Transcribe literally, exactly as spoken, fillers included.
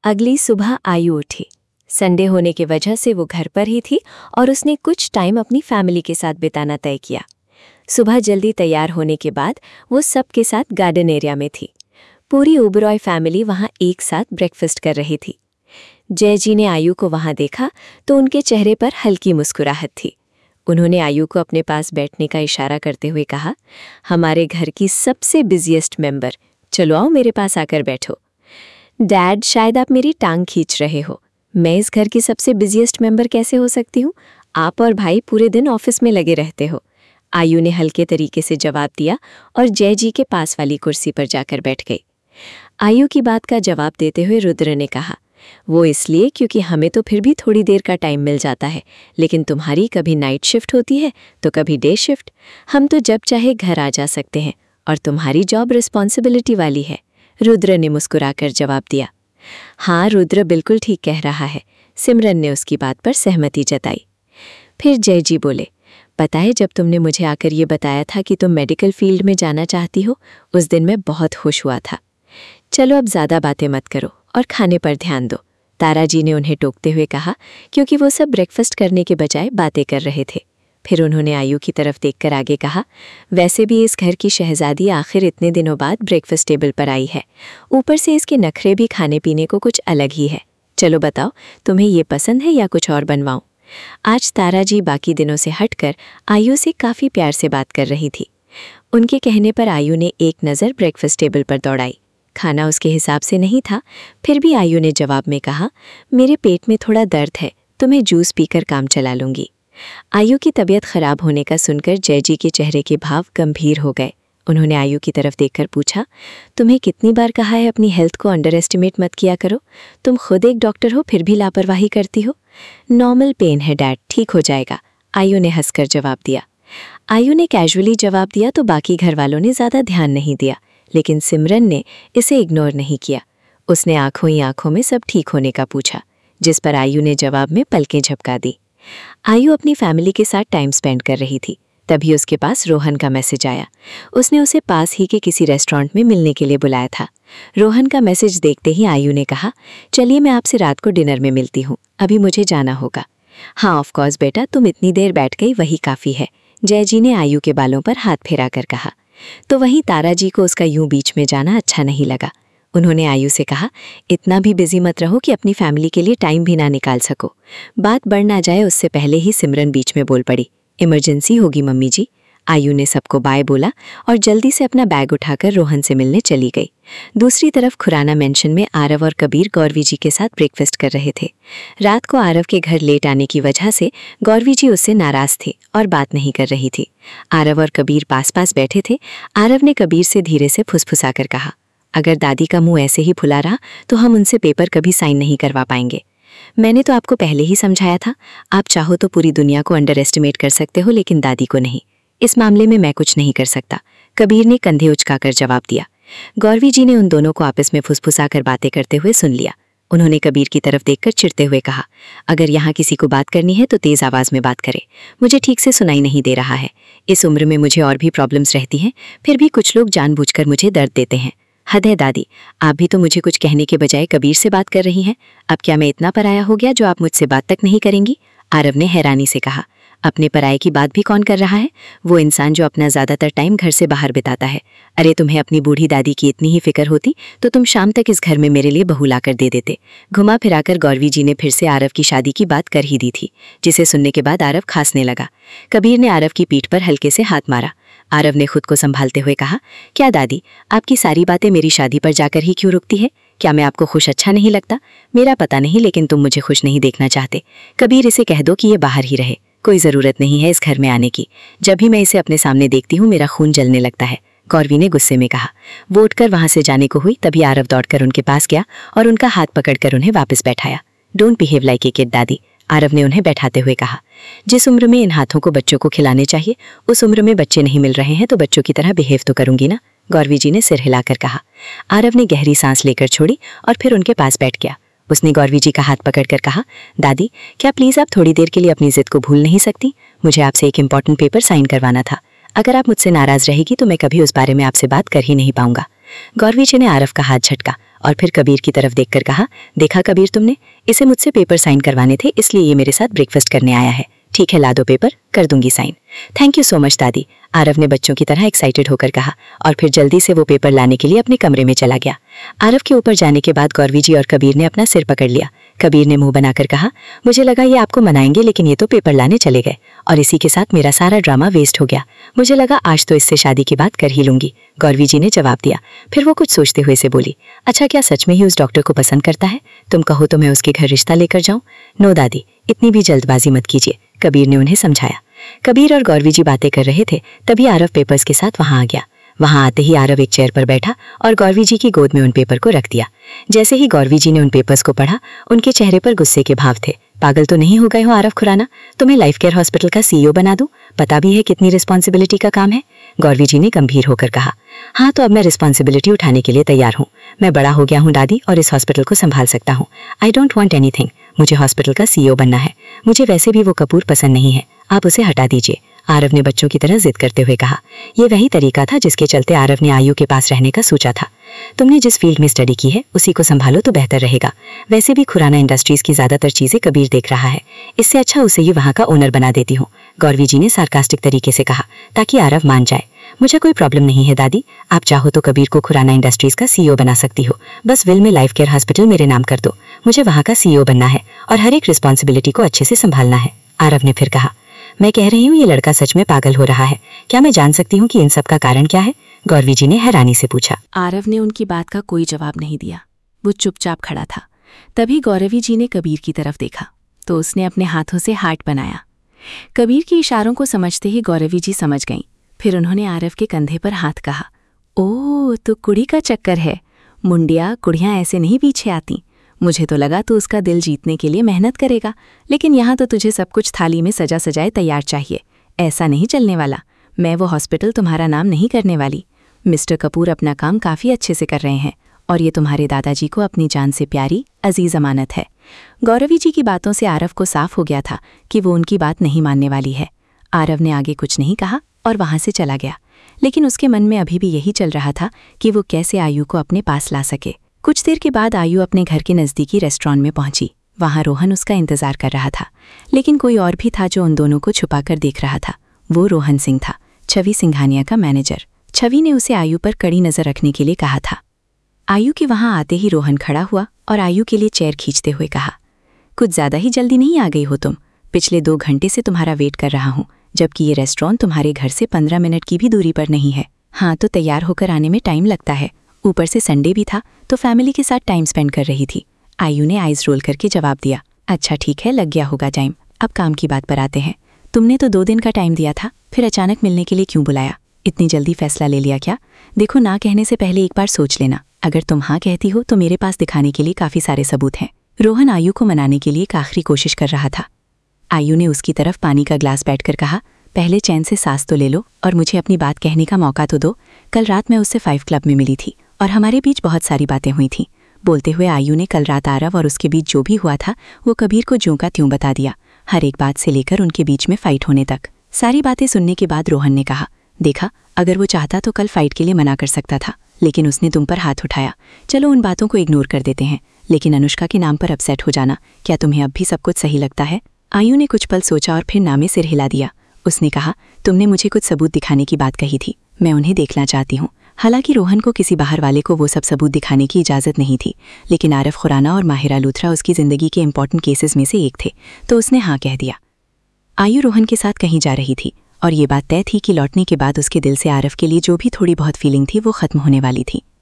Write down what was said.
अगली सुबह आयु उठी। संडे होने की वजह से वो घर पर ही थी और उसने कुछ टाइम अपनी फैमिली के साथ बिताना तय किया। सुबह जल्दी तैयार होने के बाद वो सबके साथ गार्डन एरिया में थी। पूरी ओबरॉय फैमिली वहाँ एक साथ ब्रेकफास्ट कर रही थी। जय जी ने आयु को वहाँ देखा तो उनके चेहरे पर हल्की मुस्कुराहट थी। उन्होंने आयु को अपने पास बैठने का इशारा करते हुए कहा, हमारे घर की सबसे बिजिएस्ट मेंबर, चलो आओ मेरे पास आकर बैठो। डैड, शायद आप मेरी टांग खींच रहे हो। मैं इस घर की सबसे बिजिएस्ट मेंबर कैसे हो सकती हूँ? आप और भाई पूरे दिन ऑफिस में लगे रहते हो। आयु ने हल्के तरीके से जवाब दिया और जय जी के पास वाली कुर्सी पर जाकर बैठ गई। आयु की बात का जवाब देते हुए रुद्र ने कहा, वो इसलिए क्योंकि हमें तो फिर भी थोड़ी देर का टाइम मिल जाता है, लेकिन तुम्हारी कभी नाइट शिफ्ट होती है तो कभी डे शिफ्ट। हम तो जब चाहे घर आ जा सकते हैं और तुम्हारी जॉब रिस्पॉन्सिबिलिटी वाली है। रुद्र ने मुस्कुराकर जवाब दिया। हाँ, रुद्र बिल्कुल ठीक कह रहा है। सिमरन ने उसकी बात पर सहमति जताई। फिर जय जी बोले, पता है, जब तुमने मुझे आकर ये बताया था कि तुम मेडिकल फील्ड में जाना चाहती हो, उस दिन मैं बहुत खुश हुआ था। चलो अब ज़्यादा बातें मत करो और खाने पर ध्यान दो, तारा जी ने उन्हें टोकते हुए कहा, क्योंकि वो सब ब्रेकफास्ट करने के बजाय बातें कर रहे थे। फिर उन्होंने आयु की तरफ देखकर आगे कहा, वैसे भी इस घर की शहजादी आखिर इतने दिनों बाद ब्रेकफास्ट टेबल पर आई है। ऊपर से इसके नखरे भी खाने पीने को कुछ अलग ही है। चलो बताओ, तुम्हें ये पसंद है या कुछ और बनवाऊं? आज तारा जी बाकी दिनों से हटकर आयु से काफ़ी प्यार से बात कर रही थी। उनके कहने पर आयु ने एक नज़र ब्रेकफास्ट टेबल पर दौड़ाई। खाना उसके हिसाब से नहीं था, फिर भी आयु ने जवाब में कहा, मेरे पेट में थोड़ा दर्द है, तो मैं जूस पीकर काम चला लूँगी। आयु की तबीयत खराब होने का सुनकर जय जी के चेहरे के भाव गंभीर हो गए। उन्होंने आयु की तरफ देखकर पूछा, तुम्हें कितनी बार कहा है अपनी हेल्थ को अंडर एस्टिमेट मत किया करो? तुम खुद एक डॉक्टर हो, फिर भी लापरवाही करती हो। नॉर्मल पेन है डैड, ठीक हो जाएगा, आयु ने हंसकर जवाब दिया। आयु ने कैजुअली जवाब दिया तो बाकी घर वालों ने ज़्यादा ध्यान नहीं दिया, लेकिन सिमरन ने इसे इग्नोर नहीं किया। उसने आंखों ही आंखों में सब ठीक होने का पूछा, जिस पर आयु ने जवाब में पलकें झपका दी। आयु अपनी फैमिली के साथ टाइम स्पेंड कर रही थी, तभी उसके पास रोहन का मैसेज आया। उसने उसे पास ही के किसी रेस्टोरेंट में मिलने के लिए बुलाया था। रोहन का मैसेज देखते ही आयु ने कहा, चलिए मैं आपसे रात को डिनर में मिलती हूँ, अभी मुझे जाना होगा। हाँ ऑफ कोर्स बेटा, तुम इतनी देर बैठ गई वही काफ़ी है, जय जी ने आयु के बालों पर हाथ फेरा कर कहा। तो वहीं तारा जी को उसका यूं बीच में जाना अच्छा नहीं लगा। उन्होंने आयु से कहा, इतना भी बिजी मत रहो कि अपनी फैमिली के लिए टाइम भी ना निकाल सको। बात बढ़ ना जाए उससे पहले ही सिमरन बीच में बोल पड़ी, इमरजेंसी होगी मम्मी जी। आयु ने सबको बाय बोला और जल्दी से अपना बैग उठाकर रोहन से मिलने चली गई। दूसरी तरफ खुराना मेंशन में आरव और कबीर गौरवी जी के साथ ब्रेकफास्ट कर रहे थे। रात को आरव के घर लेट आने की वजह से गौरवी जी उससे नाराज थे और बात नहीं कर रही थी। आरव और कबीर पास पास बैठे थे। आरव ने कबीर से धीरे से फुसफुसाकर कहा, अगर दादी का मुंह ऐसे ही फुला रहा तो हम उनसे पेपर कभी साइन नहीं करवा पाएंगे। मैंने तो आपको पहले ही समझाया था, आप चाहो तो पूरी दुनिया को अंडर एस्टिमेट कर सकते हो, लेकिन दादी को नहीं। इस मामले में मैं कुछ नहीं कर सकता, कबीर ने कंधे उचकाकर जवाब दिया। गौरवी जी ने उन दोनों को आपस में फुसफुसाकर बातें करते हुए सुन लिया। उन्होंने कबीर की तरफ देखकर चिढ़ते हुए कहा, अगर यहाँ किसी को बात करनी है तो तेज आवाज में बात करे, मुझे ठीक से सुनाई नहीं दे रहा है। इस उम्र में मुझे और भी प्रॉब्लम्स रहती हैं, फिर भी कुछ लोग जानबूझकर मुझे दर्द देते हैं। हद है दादी, आप भी तो मुझे कुछ कहने के बजाय कबीर से बात कर रही हैं। अब क्या मैं इतना पराया हो गया जो आप मुझसे बात तक नहीं करेंगी? आरव ने हैरानी से कहा। अपने पराये की बात भी कौन कर रहा है? वो इंसान जो अपना ज़्यादातर टाइम घर से बाहर बिताता है। अरे तुम्हें अपनी बूढ़ी दादी की इतनी ही फिक्र होती तो तुम शाम तक इस घर में मेरे लिए बहू लाकर दे देते। घुमा फिराकर गौरवी जी ने फिर से आरव की शादी की बात कर ही दी थी, जिसे सुनने के बाद आरव खांसने लगा। कबीर ने आरव की पीठ पर हल्के से हाथ मारा। आरव ने खुद को संभालते हुए कहा, क्या दादी, आपकी सारी बातें मेरी शादी पर जाकर ही क्यों रुकती है? क्या मैं आपको खुश अच्छा नहीं लगता? मेरा पता नहीं, लेकिन तुम मुझे खुश नहीं देखना चाहते। कबीर, इसे कह दो कि ये बाहर ही रहे, कोई ज़रूरत नहीं है इस घर में आने की। जब भी मैं इसे अपने सामने देखती हूँ मेरा खून जलने लगता है, गौरवी ने गुस्से में कहा। वो उठकर वहाँ से जाने को हुई, तभी आरव दौड़कर उनके पास गया और उनका हाथ पकड़कर उन्हें वापस बैठाया। Don't behave like a kid दादी, आरव ने उन्हें बैठाते हुए कहा। जिस उम्र में इन हाथों को बच्चों को खिलाने चाहिए उस उम्र में बच्चे नहीं मिल रहे हैं तो बच्चों की तरह बिहेव तो करूंगी ना, गौरवी जी ने सिर हिलाकर कहा। आरव ने गहरी सांस लेकर छोड़ी और फिर उनके पास बैठ गया। उसने गौरवी जी का हाथ पकड़कर कहा, दादी, क्या प्लीज़ आप थोड़ी देर के लिए अपनी जिद को भूल नहीं सकती? मुझे आपसे एक इम्पॉर्टेंट पेपर साइन करवाना था। अगर आप मुझसे नाराज़ रहेगी तो मैं कभी उस बारे में आपसे बात कर ही नहीं पाऊंगा। गौरवी जी ने आरव का हाथ झटका और फिर कबीर की तरफ देखकर कहा, देखा कबीर तुमने, इसे मुझसे पेपर साइन करवाने थे, इसलिए ये मेरे साथ ब्रेकफास्ट करने आया है। ठीक है, ला दो पेपर, कर दूंगी sign. Thank you so much दादी, आरव ने बच्चों की तरह एक्साइटेड होकर कहा और फिर जल्दी से वो पेपर लाने के लिए अपने कमरे में चला गया। आरव के ऊपर जाने के बाद गौरवी जी और कबीर ने अपना सिर पकड़ लिया। कबीर ने मुंह बनाकर कहा, मुझे लगा ये आपको मनाएंगे, लेकिन ये तो पेपर लाने चले गए और इसी के साथ मेरा सारा ड्रामा वेस्ट हो गया। मुझे लगा आज तो इससे शादी की बात कर ही लूंगी। गौरवी जी ने जवाब दिया। फिर वो कुछ सोचते हुए से बोली, अच्छा क्या सच में ही उस डॉक्टर को पसंद करता है? तुम कहो तो मैं उसके घर रिश्ता लेकर जाऊं? नो दादी, इतनी भी जल्दबाजी मत कीजिए, कबीर ने उन्हें समझाया। कबीर और गौरवी जी बातें कर रहे थे, तभी आरव पेपर्स के साथ वहां आ गया। वहां आते ही आरव एक चेयर पर बैठा और गौरवी जी की गोद में उन पेपर को रख दिया। जैसे ही गौरवी जी ने उन पेपर्स को पढ़ा, उनके चेहरे पर गुस्से के भाव थे। पागल तो नहीं हो गए हो आरव खुराना, तुम्हें लाइफ केयर हॉस्पिटल का सीईओ बना दूं? पता भी है कितनी रिस्पॉन्सिबिलिटी का काम है? गौरवी जी ने गंभीर होकर कहा। हाँ, तो अब मैं रिस्पॉन्सिबिलिटी उठाने के लिए तैयार हूँ। मैं बड़ा हो गया हूँ दादी और इस हॉस्पिटल को संभाल सकता हूँ। आई डोंट वॉन्ट एनीथिंग, मुझे हॉस्पिटल का सीईओ बनना है। मुझे वैसे भी वो कपूर पसंद नहीं है, आप उसे हटा दीजिए, आरव ने बच्चों की तरह जिद करते हुए कहा। यह वही तरीका था जिसके चलते आरव ने आयु के पास रहने का सोचा था। तुमने जिस फील्ड में स्टडी की है उसी को संभालो तो बेहतर रहेगा। वैसे भी खुराना इंडस्ट्रीज की ज्यादातर चीजें कबीर देख रहा है, इससे अच्छा उसे ही वहां का ओनर बना देती हूँ, गौरवी जी ने सार्कास्टिक तरीके से कहा, ताकि आरव मान जाए। मुझे कोई प्रॉब्लम नहीं है दादी, आप चाहो तो कबीर को खुराना इंडस्ट्रीज का सीईओ बना सकती हो। बस विल में लाइफ केयर हॉस्पिटल मेरे नाम कर दो। मुझे वहां का सीईओ बनना है और हर एक रिस्पॉन्सिबिलिटी को अच्छे से संभालना है, आरव ने फिर कहा। मैं कह रही हूँ ये लड़का सच में पागल हो रहा है। क्या मैं जान सकती हूँ कि इन सब का कारण क्या है? गौरवी जी ने हैरानी से पूछा। आरव ने उनकी बात का कोई जवाब नहीं दिया, वो चुपचाप खड़ा था। तभी गौरवी जी ने कबीर की तरफ देखा तो उसने अपने हाथों से हार्ट बनाया। कबीर के इशारों को समझते ही गौरवी जी समझ गईं। फिर उन्होंने आरव के कंधे पर हाथ कहा, ओ तो कुड़ी का चक्कर है। मुंडिया, कुड़ियाँ ऐसे नहीं पीछे आती। मुझे तो लगा तू उसका दिल जीतने के लिए मेहनत करेगा, लेकिन यहाँ तो तुझे सब कुछ थाली में सजा सजाए तैयार चाहिए। ऐसा नहीं चलने वाला। मैं वो हॉस्पिटल तुम्हारा नाम नहीं करने वाली। मिस्टर कपूर अपना काम काफ़ी अच्छे से कर रहे हैं और ये तुम्हारे दादाजी को अपनी जान से प्यारी अजीज अमानत है। गौरवी जी की बातों से आरव को साफ हो गया था कि वो उनकी बात नहीं मानने वाली है। आरव ने आगे कुछ नहीं कहा और वहाँ से चला गया, लेकिन उसके मन में अभी भी यही चल रहा था कि वो कैसे आयु को अपने पास ला सके। कुछ देर के बाद आयु अपने घर के नज़दीकी रेस्टोरेंट में पहुंची। वहां रोहन उसका इंतजार कर रहा था, लेकिन कोई और भी था जो उन दोनों को छुपाकर देख रहा था। वो रोहन सिंह था, छवि सिंघानिया का मैनेजर। छवि ने उसे आयु पर कड़ी नज़र रखने के लिए कहा था। आयु के वहां आते ही रोहन खड़ा हुआ और आयु के लिए चेयर खींचते हुए कहा, कुछ ज़्यादा ही जल्दी नहीं आ गई हो तुम? पिछले दो घंटे से तुम्हारा वेट कर रहा हूँ, जबकि ये रेस्टोरेंट तुम्हारे घर से पंद्रह मिनट की भी दूरी पर नहीं है। हाँ, तो तैयार होकर आने में टाइम लगता है, ऊपर से संडे भी था तो फैमिली के साथ टाइम स्पेंड कर रही थी। आयु ने आइज रोल करके जवाब दिया, अच्छा ठीक है, लग गया होगा टाइम। अब काम की बात पर आते हैं। तुमने तो दो दिन का टाइम दिया था, फिर अचानक मिलने के लिए क्यों बुलाया? इतनी जल्दी फैसला ले लिया क्या? देखो, ना कहने से पहले एक बार सोच लेना। अगर तुम हाँ कहती हो तो मेरे पास दिखाने के लिए काफ़ी सारे सबूत हैं। रोहन आयु को मनाने के लिए एक आखिरी कोशिश कर रहा था। आयु ने उसकी तरफ पानी का ग्लास बैठकर कहा, पहले चैन से सांस तो ले लो और मुझे अपनी बात कहने का मौका तो दो। कल रात मैं उससे फाइव क्लब में मिली थी और हमारे बीच बहुत सारी बातें हुई थीं। बोलते हुए आयु ने कल रात आरव और उसके बीच जो भी हुआ था वो कबीर को ज्यों का त्यों बता दिया, हर एक बात से लेकर उनके बीच में फाइट होने तक। सारी बातें सुनने के बाद रोहन ने कहा, देखा, अगर वो चाहता तो कल फाइट के लिए मना कर सकता था, लेकिन उसने तुम पर हाथ उठाया। चलो उन बातों को इग्नोर कर देते हैं, लेकिन अनुष्का के नाम पर अपसेट हो जाना, क्या तुम्हें अब भी सब कुछ सही लगता है? आयु ने कुछ पल सोचा और फिर नामे सिर हिला दिया। उसने कहा, तुमने मुझे कुछ सबूत दिखाने की बात कही थी, मैं उन्हें देखना चाहती हूँ। हालांकि रोहन को किसी बाहर वाले को वो सब सबूत दिखाने की इजाज़त नहीं थी, लेकिन आरव खुराना और माहिरा लूथरा उसकी ज़िंदगी के इंपॉर्टेंट केसेस में से एक थे, तो उसने हाँ कह दिया। आयु रोहन के साथ कहीं जा रही थी और ये बात तय थी कि लौटने के बाद उसके दिल से आरव के लिए जो भी थोड़ी बहुत फीलिंग थी वो ख़त्म होने वाली थी।